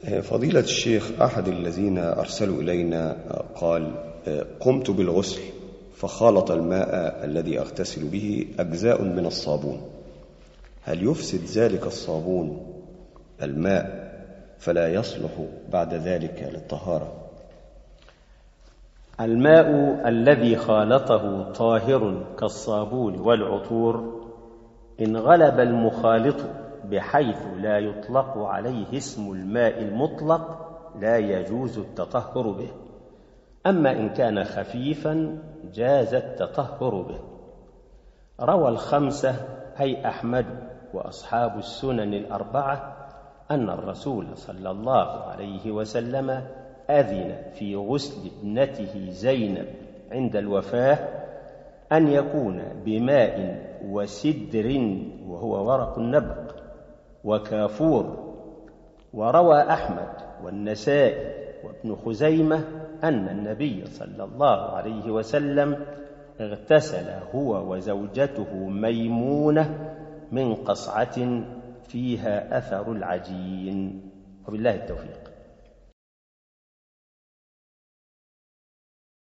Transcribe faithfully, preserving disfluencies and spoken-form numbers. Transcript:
فضيلة الشيخ، أحد الذين أرسلوا إلينا قال: قمت بالغسل فخالط الماء الذي أغتسل به أجزاء من الصابون، هل يفسد ذلك الصابون الماء فلا يصلح بعد ذلك للطهارة؟ الماء الذي خالطه طاهر كالصابون والعطور، إن غلب المخالط بحيث لا يطلق عليه اسم الماء المطلق لا يجوز التطهر به. أما إن كان خفيفا جاز التطهر به. روى الخمسة أي أحمد وأصحاب السنن الأربعة أن الرسول صلى الله عليه وسلم أذن في غسل ابنته زينب عند الوفاة أن يكون بماء وسدر وهو ورق النبق وكافور. وروى أحمد والنسائي وابن خزيمة أن النبي صلى الله عليه وسلم اغتسل هو وزوجته ميمونة من قصعة فيها أثر العجين. وبالله التوفيق.